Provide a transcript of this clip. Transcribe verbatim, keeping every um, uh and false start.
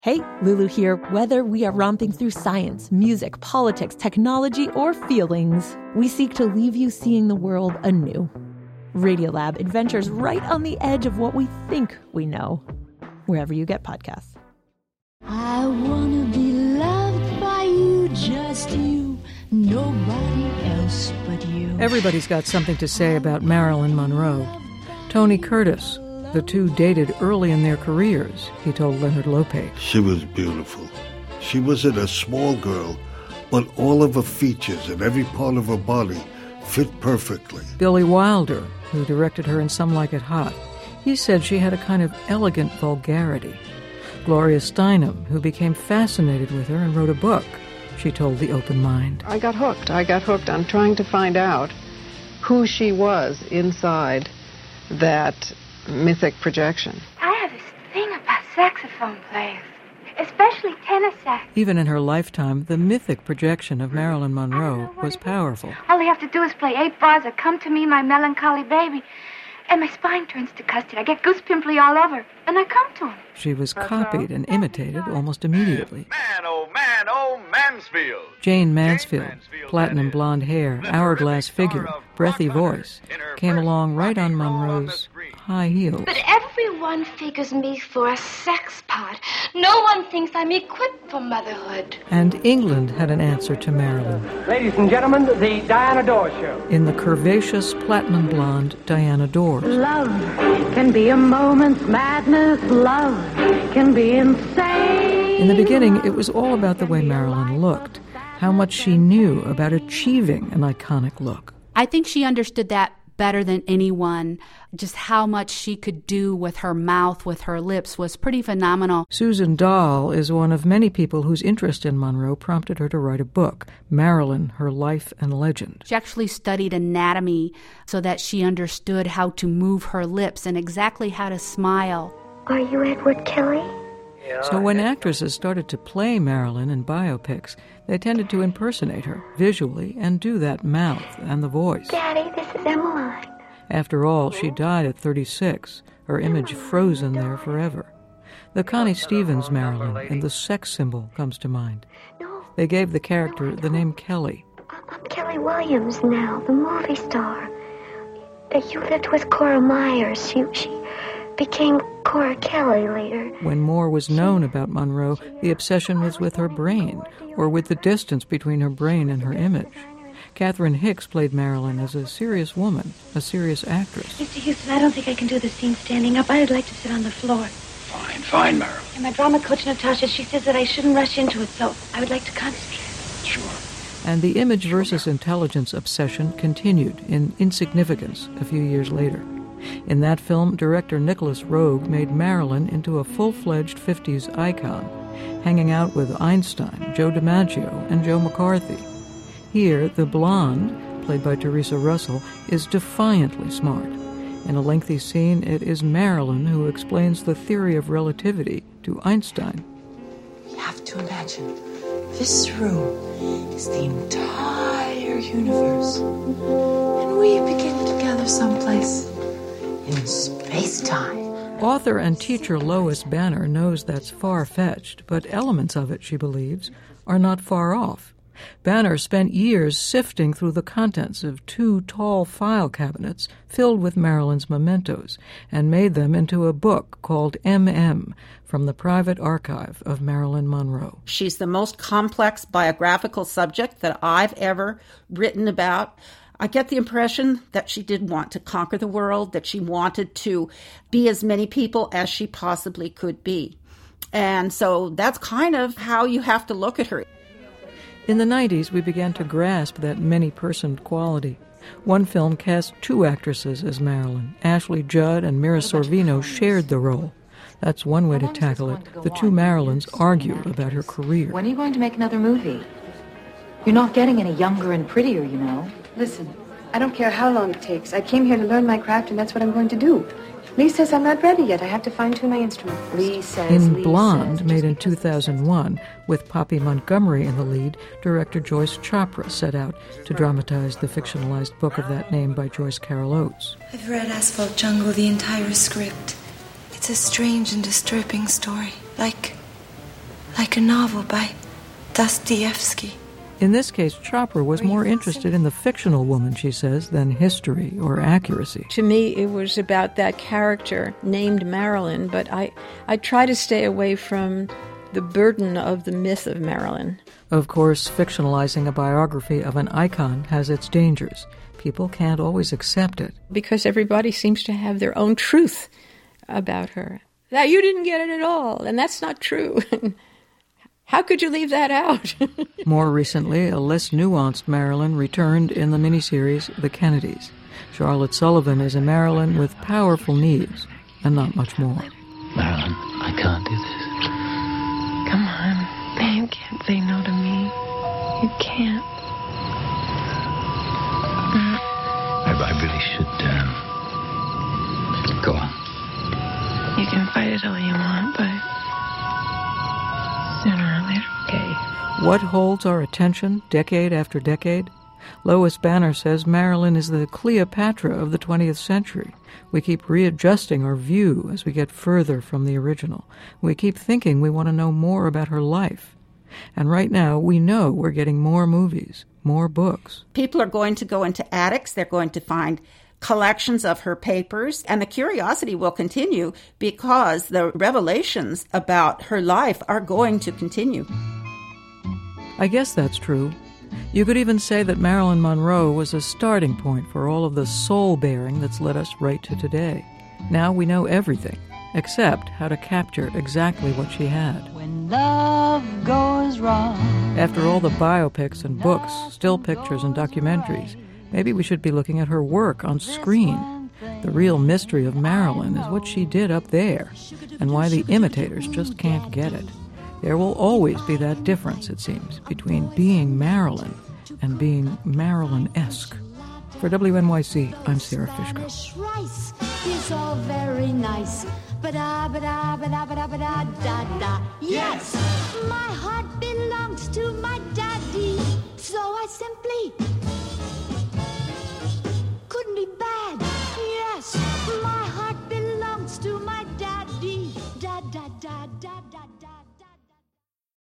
Hey, Lulu here. Whether we are romping through science, music, politics, technology, or feelings, we seek to leave you seeing the world anew. Radiolab adventures right on the edge of what we think we know, wherever you get podcasts. I wanna be loved by you, just you, nobody else but you. Everybody's got something to say about Marilyn Monroe. Tony Curtis. The two dated early in their careers, he told Leonard Lopate. She was beautiful. She wasn't a small girl, but all of her features and every part of her body fit perfectly. Billy Wilder, who directed her in Some Like It Hot, he said she had a kind of elegant vulgarity. Gloria Steinem, who became fascinated with her and wrote a book, she told The Open Mind. I got hooked. I got hooked on trying to find out who she was inside that mythic projection. I have this thing about saxophone players, especially tenor sax. Even in her lifetime, the mythic projection of Marilyn Monroe was powerful. All they have to do is play eight bars of Come to Me, My Melancholy Baby, and my spine turns to custard. I get goose pimply all over, and I come to him. She was copied and imitated almost immediately. Man, oh man, oh Mansfield. Jane Mansfield, platinum blonde hair, hourglass figure, breathy voice, came along right on Monroe's high heels. But everyone figures me for a sex pot. No one thinks I'm equipped for motherhood. And England had an answer to Marilyn. Ladies and gentlemen, the Diana Dors Show. In the curvaceous platinum blonde Diana Dors. Love can be a moment's madness. Love can be insane. In the beginning, it was all about the way Marilyn looked, how much she knew about achieving an iconic look. I think she understood that better than anyone. Just how much she could do with her mouth, with her lips, was pretty phenomenal. Susan Dahl is one of many people whose interest in Monroe prompted her to write a book, Marilyn, Her Life and Legend. She actually studied anatomy so that she understood how to move her lips and exactly how to smile. Are you Edward Kelly? So when actresses started to play Marilyn in biopics, they tended to impersonate her visually and do that mouth and the voice. Daddy, this is Emmeline. After all, she died at thirty-six, her image frozen there forever. The Connie Stevens Marilyn and the sex symbol comes to mind. They gave the character the name Kelly. I'm Kelly Williams now, the movie star. You lived with Cora Myers. She, she became Cora Kelly later. When more was known about Monroe, the obsession was with her brain, or with the distance between her brain and her image. Catherine Hicks played Marilyn as a serious woman, a serious actress. Mister Houston, I don't think I can do the scene standing up. I'd like to sit on the floor. Fine, fine, Marilyn. And my drama coach, Natasha, she says that I shouldn't rush into it, so I would like to concentrate. Sure. And the image versus intelligence obsession continued in Insignificance a few years later. In that film, director Nicholas Roeg made Marilyn into a full-fledged fifties icon, hanging out with Einstein, Joe DiMaggio, and Joe McCarthy. Here, the blonde, played by Teresa Russell, is defiantly smart. In a lengthy scene, it is Marilyn who explains the theory of relativity to Einstein. You have to imagine this room is the entire universe, and we begin together someplace in space-time. Author and teacher Lois Banner knows that's far-fetched, but elements of it, she believes, are not far off. Banner spent years sifting through the contents of two tall file cabinets filled with Marilyn's mementos and made them into a book called M M, from the private archive of Marilyn Monroe. She's the most complex biographical subject that I've ever written about. I get the impression that she did want to conquer the world, that she wanted to be as many people as she possibly could be. And so that's kind of how you have to look at her. In the nineties, we began to grasp that many-personed quality. One film cast two actresses as Marilyn. Ashley Judd and Mira Sorvino shared the role. That's one way to tackle it. The two Marilyns argued about her career. When are you going to make another movie? You're not getting any younger and prettier, you know. Listen, I don't care how long it takes. I came here to learn my craft, and that's what I'm going to do. Lee says I'm not ready yet. I have to fine-tune my instrument. Lee says... In Lee Blonde, says, made in two thousand one, with Poppy Montgomery in the lead, director Joyce Chopra set out to dramatize the fictionalized book of that name by Joyce Carol Oates. I've read Asphalt Jungle, the entire script. It's a strange and disturbing story, like like a novel by Dostoevsky. In this case, Chopra was more interested in the fictional woman, she says, than history or accuracy. To me, it was about that character named Marilyn, but I, I try to stay away from the burden of the myth of Marilyn. Of course, fictionalizing a biography of an icon has its dangers. People can't always accept it. Because everybody seems to have their own truth about her. That you didn't get it at all, and that's not true. How could you leave that out? More recently, a less nuanced Marilyn returned in the miniseries The Kennedys. Charlotte Sullivan is a Marilyn with powerful needs, and not much more. Marilyn, I can't do this. Come on, man, you can't say no to me. You can't. I, I really should, um... Go on. You can fight it all you want, but... sooner or later, okay. What holds our attention decade after decade? Lois Banner says Marilyn is the Cleopatra of the twentieth century. We keep readjusting our view as we get further from the original. We keep thinking we want to know more about her life. And right now, we know we're getting more movies, more books. People are going to go into attics. They're going to find collections of her papers, and the curiosity will continue because the revelations about her life are going to continue. I guess that's true. You could even say that Marilyn Monroe was a starting point for all of the soul-bearing that's led us right to today. Now we know everything, except how to capture exactly what she had. When love goes wrong. After all the biopics and books, still pictures and documentaries, maybe we should be looking at her work on screen. The real mystery of Marilyn is what she did up there, and why the imitators just can't get it. There will always be that difference, it seems, between being Marilyn and being Marilyn-esque. For W N Y C, I'm Sarah Fishko. Rice is all very nice. Ba-da, ba-da, ba-da, ba-da, ba-da, da, da. Yes, my heart belongs to my daddy, so I simply